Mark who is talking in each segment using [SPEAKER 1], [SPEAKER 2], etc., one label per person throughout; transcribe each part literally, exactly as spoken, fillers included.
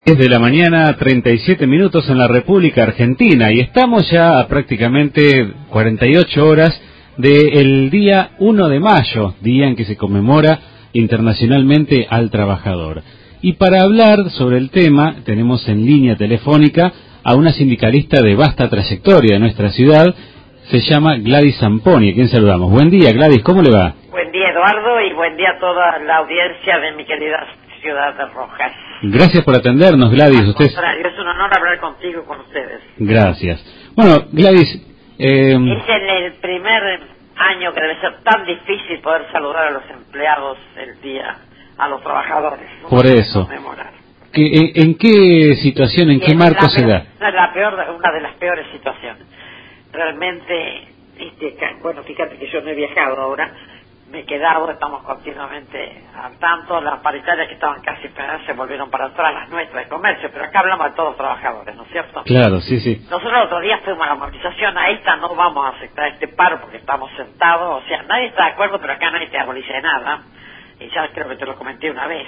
[SPEAKER 1] diez de la mañana, treinta y siete minutos en la República Argentina, y estamos ya a prácticamente cuarenta y ocho horas del día uno de mayo, día en que se conmemora internacionalmente al trabajador. Y para hablar sobre el tema tenemos en línea telefónica a una sindicalista de vasta trayectoria de nuestra ciudad, se llama Gladys Zamponi, a quien saludamos. Buen día, Gladys, ¿cómo le va?
[SPEAKER 2] Buen día, Eduardo, y buen día a toda la audiencia de mi querida ciudad de Rojas.
[SPEAKER 1] Gracias por atendernos, Gladys.
[SPEAKER 2] Al
[SPEAKER 1] Usted...
[SPEAKER 2] contrario, es un honor hablar contigo y con ustedes.
[SPEAKER 1] Gracias. Bueno, Gladys... Eh...
[SPEAKER 2] Es en el primer año que debe ser tan difícil poder saludar a los empleados el día, a los trabajadores, ¿no?
[SPEAKER 1] Por eso. ¿Que, en, ¿En qué situación, en qué marco se da?
[SPEAKER 2] Es la peor, una de las peores situaciones. Realmente, este, bueno, fíjate que yo no he viajado ahora, me he quedado, estamos continuamente al tanto, las paritarias que estaban casi esperadas se volvieron para atrás, las nuestras de comercio, pero acá hablamos de todos los trabajadores, ¿no es cierto?
[SPEAKER 1] Claro, sí, sí.
[SPEAKER 2] Nosotros el otro día fuimos a la movilización, a esta no vamos a aceptar este paro porque estamos sentados, o sea, nadie está de acuerdo, pero acá nadie te abolice nada, y ya creo que te lo comenté una vez.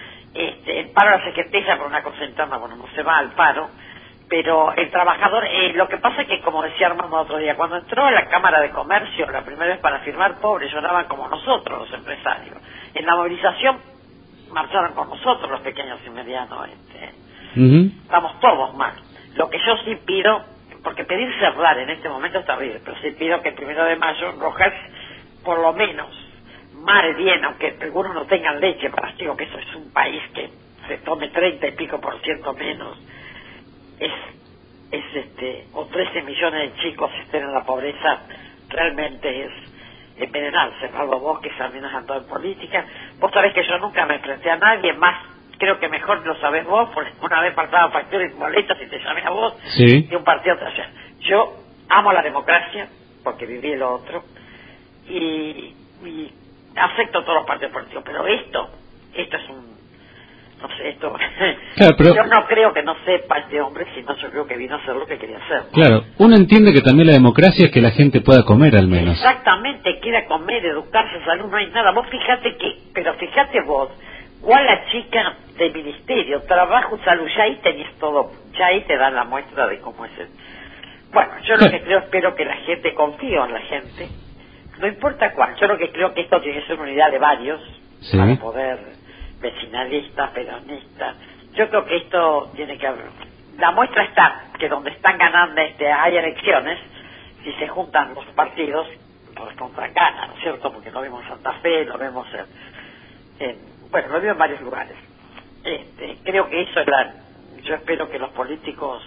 [SPEAKER 2] Este, el paro se certeza por una cosa interna, bueno, no se va al paro, pero el trabajador, eh, lo que pasa es que, como decía Armando otro día, cuando entró a la Cámara de Comercio la primera vez para firmar, pobres lloraban como nosotros los empresarios. En la movilización marcharon con nosotros los pequeños y medianos. Este, uh-huh. Estamos todos mal. Lo que yo sí pido, porque pedir cerrar en este momento es terrible, pero sí pido que el primero de mayo en Rojas, por lo menos, mal bien, aunque algunos no tengan leche para digo que eso es un país que se tome treinta y pico por ciento menos, es, es este, o trece millones de chicos estén en la pobreza, realmente es envenenarse. Salvo vos que también has andado en política, vos sabés que yo nunca me enfrenté a nadie, más creo que mejor lo sabés vos, porque una vez faltaba factura y boletas y te llamé a vos,
[SPEAKER 1] sí.
[SPEAKER 2] Y un partido tras allá. Yo amo la democracia, porque viví lo otro, y, y acepto todos los partidos políticos, pero esto, esto es un, no sé, esto,
[SPEAKER 1] claro, pero...
[SPEAKER 2] yo no creo que no sepa este hombre, sino yo creo que vino a hacer lo que quería hacer, ¿no?
[SPEAKER 1] Claro, uno entiende que también la democracia es que la gente pueda comer al menos.
[SPEAKER 2] Exactamente, quiera comer, educarse, salud, no hay nada. Vos fíjate que, pero fíjate vos, cuál la chica del ministerio, trabajo, salud, ya ahí tenés todo, ya ahí te dan la muestra de cómo es el... Bueno, yo lo que creo, espero que la gente, confío en la gente, no importa cuál, yo lo que creo que esto tiene que ser una unidad de varios, sí, para poder, vecinalistas, peronistas, yo creo que esto tiene que haber, la muestra está, que donde están ganando, este, hay elecciones, si se juntan los partidos, pues contra ganan, ¿no es cierto? Porque lo vemos en Santa Fe, lo vemos en, en bueno, lo veo en varios lugares. Este, creo que eso es la, yo espero que los políticos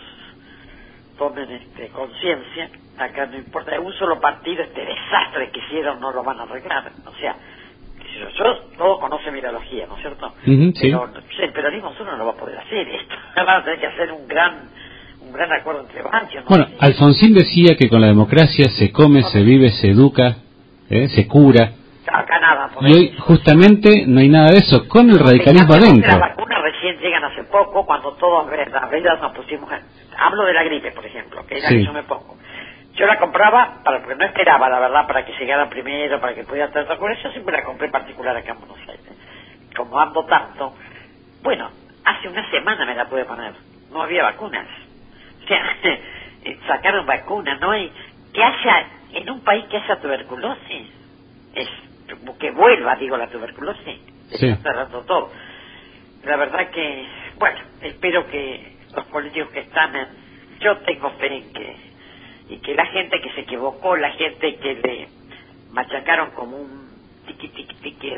[SPEAKER 2] tomen este, conciencia. Acá no importa, un solo partido, este desastre que hicieron no lo van a arreglar. O sea, yo, yo todos conocen mi ideología, ¿no es cierto?
[SPEAKER 1] Uh-huh, sí.
[SPEAKER 2] Pero el peronismo solo no lo va a poder hacer esto. Van a tener que hacer un gran un gran acuerdo entre varios, ¿no?
[SPEAKER 1] Bueno, Alfonsín decía que con la democracia se come, no, se vive, se educa, ¿eh? Se cura.
[SPEAKER 2] Acá nada.
[SPEAKER 1] Y hoy justamente no hay nada de eso, con el radicalismo adentro.
[SPEAKER 2] Las vacunas recién llegan hace poco, cuando todos las veces nos pusimos... En, hablo de la gripe, por ejemplo, que es la sí. que yo me pongo. Yo la compraba, para, porque no esperaba, la verdad, para que llegara primero, para que pudiera tratar con eso, siempre la compré particular acá en Buenos Aires. Como ando tanto, bueno, hace una semana me la pude poner, no había vacunas. O sea, sacaron vacunas, ¿no? Y que haya, en un país que haya tuberculosis, es que vuelva, digo, la tuberculosis,
[SPEAKER 1] sí.
[SPEAKER 2] Está cerrando todo. La verdad que, bueno, espero que los políticos que están en, yo tengo fe en que, y que la gente que se equivocó, la gente que le machacaron como un tiqui tiqui tiqui,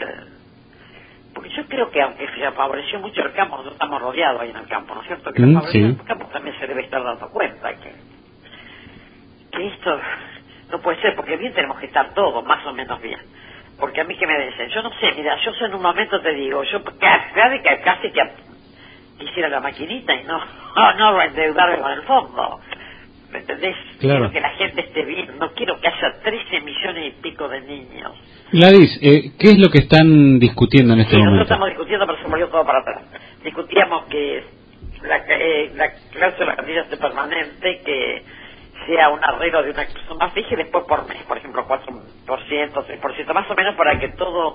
[SPEAKER 2] porque yo creo que aunque se favoreció mucho el campo, nosotros estamos rodeados ahí en el campo, ¿no es cierto? Que mm, sí. El campo también se debe estar dando cuenta que, que esto no puede ser, porque bien tenemos que estar todos más o menos bien. Porque a mí que me dicen, yo no sé, mira, yo en un momento te digo, yo casi que casi que quisiera la maquinita y no, no, no endeudarme con el fondo. ¿Me entendés?
[SPEAKER 1] Claro.
[SPEAKER 2] Quiero que la gente esté bien, no quiero que haya trece millones y pico de niños.
[SPEAKER 1] Gladys, eh, ¿qué es lo que están discutiendo en este
[SPEAKER 2] sí,
[SPEAKER 1] momento?
[SPEAKER 2] Nosotros estamos discutiendo, pero se volvió todo para atrás. Discutíamos que la, eh, la cláusula de permanente, que sea un arreglo de una suma fija y después por mes, por ejemplo, cuatro por ciento, tres por ciento, más o menos para que todo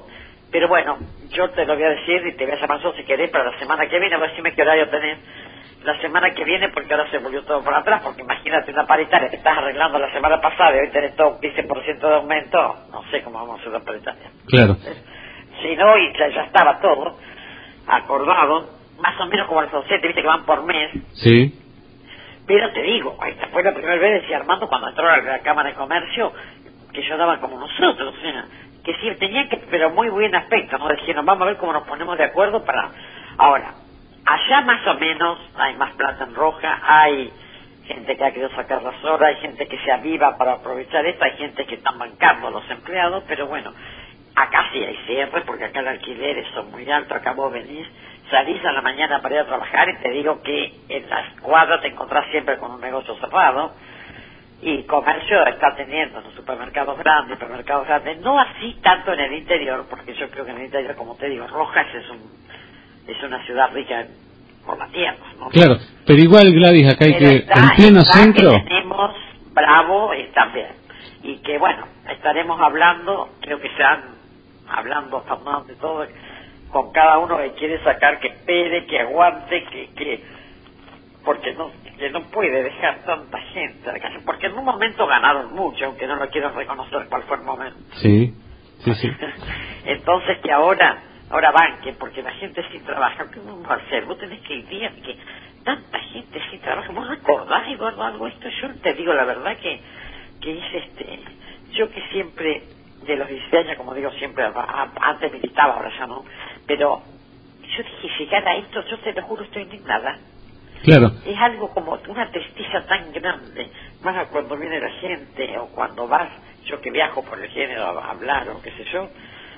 [SPEAKER 2] Pero bueno, yo te lo voy a decir y te voy a llamar yo si querés para la semana que viene, a ver si me qué horario tenés la semana que viene, porque ahora se volvió todo para atrás, porque imagínate una paritaria que estás arreglando la semana pasada y hoy tenés todo un quince por ciento de aumento, no sé cómo vamos a hacer la paritaria.
[SPEAKER 1] Claro.
[SPEAKER 2] Si no, y ya, ya estaba todo acordado, más o menos como los docentes, viste que van por mes.
[SPEAKER 1] Sí.
[SPEAKER 2] Pero te digo, esta fue la primera vez, decía Armando, cuando entró a la Cámara de Comercio, que yo daba como nosotros, o sea, que sí, tenía que, pero muy buen aspecto, ¿no? Dijeron, vamos a ver cómo nos ponemos de acuerdo para... Ahora, allá más o menos hay más plata en roja, hay gente que ha querido sacar las horas, hay gente que se aviva para aprovechar esto, hay gente que están bancando a los empleados, pero bueno, acá sí hay cierre, porque acá los alquileres son muy altos, acá vos venís, salís a la mañana para ir a trabajar y te digo que en las cuadras te encontrás siempre con un negocio cerrado, y comercio está teniendo en los supermercados grandes, supermercados grandes, no así tanto en el interior, porque yo creo que en el interior, como te digo, Rojas es un es una ciudad rica en, por la tierra, ¿no?
[SPEAKER 1] Claro, pero igual, Gladys, acá hay
[SPEAKER 2] pero
[SPEAKER 1] que,
[SPEAKER 2] está,
[SPEAKER 1] en pleno
[SPEAKER 2] está
[SPEAKER 1] centro...
[SPEAKER 2] que tenemos Bravo y también, y que bueno, estaremos hablando, creo que se han hablando Fernando y todo, con cada uno que quiere sacar, que espere, que aguante, que, que porque no que no puede dejar tanta gente, porque en un momento ganaron mucho, aunque no lo quiero reconocer cuál fue el momento.
[SPEAKER 1] Sí, sí, sí.
[SPEAKER 2] Entonces que ahora, ahora banquen, porque la gente sin trabaja, ¿qué vamos a hacer? Vos tenés que ir bien, que tanta gente sin trabajo, vos recordás, Eduardo, algo esto, yo te digo la verdad que, que es este, yo que siempre, de los dieciséis años, como digo siempre, antes militaba, ahora ya no, pero yo dije, llegar a esto, yo te lo juro, estoy indignada.
[SPEAKER 1] Claro.
[SPEAKER 2] Es algo como una tristeza tan grande, más cuando viene la gente o cuando vas, yo que viajo por el género a hablar o qué sé yo,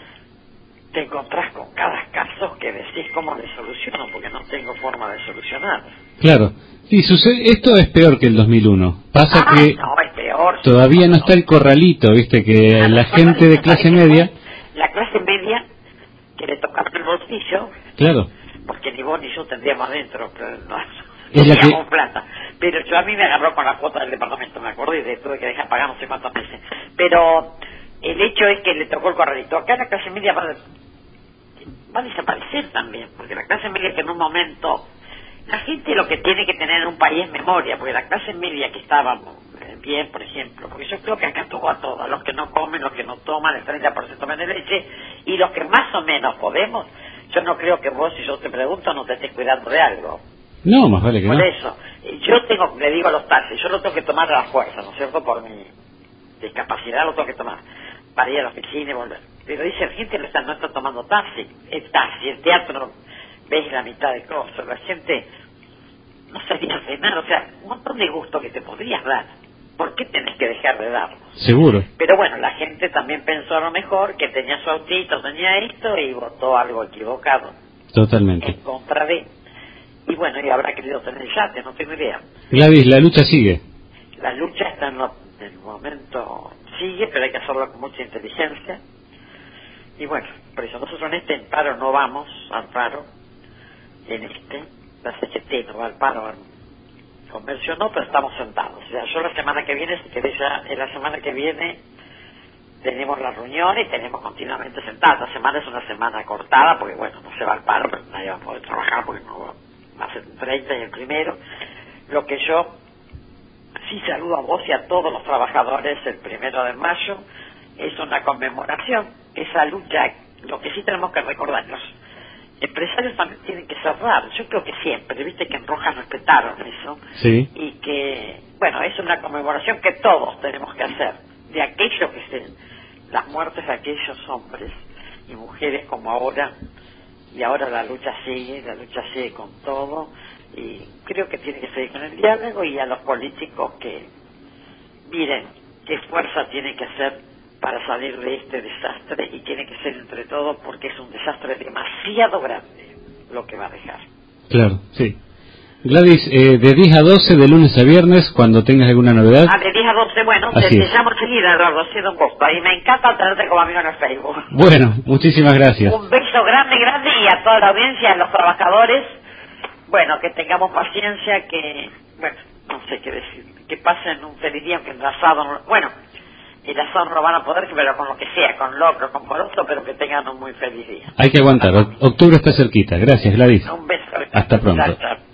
[SPEAKER 2] te encontrás con cada caso que decís cómo le soluciono, porque no tengo forma de solucionar.
[SPEAKER 1] Claro. Sí, sucede, esto es peor que el dos mil uno. Pasa
[SPEAKER 2] ah,
[SPEAKER 1] que
[SPEAKER 2] no, es peor,
[SPEAKER 1] todavía
[SPEAKER 2] no,
[SPEAKER 1] no está el corralito, viste, que
[SPEAKER 2] ah,
[SPEAKER 1] la
[SPEAKER 2] no,
[SPEAKER 1] gente de clase media...
[SPEAKER 2] La clase media, que le tocaba el bolsillo,
[SPEAKER 1] claro,
[SPEAKER 2] porque ni vos ni yo tendríamos adentro, pero no,
[SPEAKER 1] es la
[SPEAKER 2] teníamos
[SPEAKER 1] que...
[SPEAKER 2] plata. Pero yo a mí me agarró con la cuota del departamento, me acuerdo, y de, tuve que dejar pagar no sé cuántos meses. Pero el hecho es que le tocó el corralito. Acá la clase media va, va a desaparecer también, porque la clase media que en un momento... La gente lo que tiene que tener en un país es memoria, porque la clase media que estábamos bien, por ejemplo, porque yo creo que acá tocó a todos, los que no comen, los que no toman, el treinta por ciento toman de leche, y los que más o menos podemos, yo no creo que vos, si yo te pregunto, no te estés cuidando de algo.
[SPEAKER 1] No, más vale que
[SPEAKER 2] por
[SPEAKER 1] no.
[SPEAKER 2] Por eso, yo tengo, le digo a los taxis, yo lo tengo que tomar a la fuerza, ¿no es cierto? Por mi discapacidad lo tengo que tomar, para ir a la oficina y volver. Pero dice, la gente no está, no está tomando taxi, el taxi, el teatro, ves la mitad de cosas, la gente no sabía cenar, o sea, un montón de gusto que te podrías dar. ¿Por qué tenés que dejar de darlo?
[SPEAKER 1] Seguro.
[SPEAKER 2] Pero bueno, la gente también pensó a lo mejor que tenía su autito, tenía esto y votó algo equivocado.
[SPEAKER 1] Totalmente.
[SPEAKER 2] En contra de. Y bueno, y habrá querido tener yate, no tengo idea.
[SPEAKER 1] Gladys, la lucha sigue.
[SPEAKER 2] La lucha está en, lo, en el momento, sigue, pero hay que hacerlo con mucha inteligencia. Y bueno, por eso nosotros en este paro no vamos al paro, en este, la C G T no va al paro, al comercio no, pero estamos sentados. O sea, yo la semana que viene, si querés ya, en la semana que viene tenemos la reunión y tenemos continuamente sentados. La semana es una semana cortada, porque bueno, no se va al paro, pero nadie va a poder trabajar porque no va, va a ser el treinta y el primero. Lo que yo sí saludo a vos y a todos los trabajadores el primero de mayo, es una conmemoración, esa lucha, lo que sí tenemos que recordar, los empresarios también tienen que cerrar, yo creo que siempre, viste que en Rojas respetaron eso,
[SPEAKER 1] sí.
[SPEAKER 2] Y que, bueno, es una conmemoración que todos tenemos que hacer, de aquello que se, las muertes de aquellos hombres y mujeres como ahora, y ahora la lucha sigue, la lucha sigue con todo, y creo que tiene que seguir con el diálogo, y a los políticos que miren qué fuerza tiene que hacer para salir de este desastre, y tiene que ser entre todos porque es un desastre demasiado grande lo que va a dejar.
[SPEAKER 1] Claro, sí. Gladys, eh, de diez a doce, de lunes a viernes, cuando tengas alguna novedad.
[SPEAKER 2] Ah, de diez a doce, bueno, te, te llamo enseguida, Eduardo, ha sido un gusto, y me encanta tenerte como amigo en el Facebook.
[SPEAKER 1] Bueno, muchísimas gracias.
[SPEAKER 2] Un beso grande, grande, y a toda la audiencia, a los trabajadores, bueno, que tengamos paciencia, que, bueno, no sé qué decir, que pasen un feliz día, aunque enlazado, no, bueno, y las honro van a poder, pero con lo que sea, con locro, con poroto, pero que tengan un muy feliz día.
[SPEAKER 1] Hay que aguantar, octubre está cerquita. Gracias, Gladys.
[SPEAKER 2] Un beso.
[SPEAKER 1] Hasta pronto.
[SPEAKER 2] Chao, chao.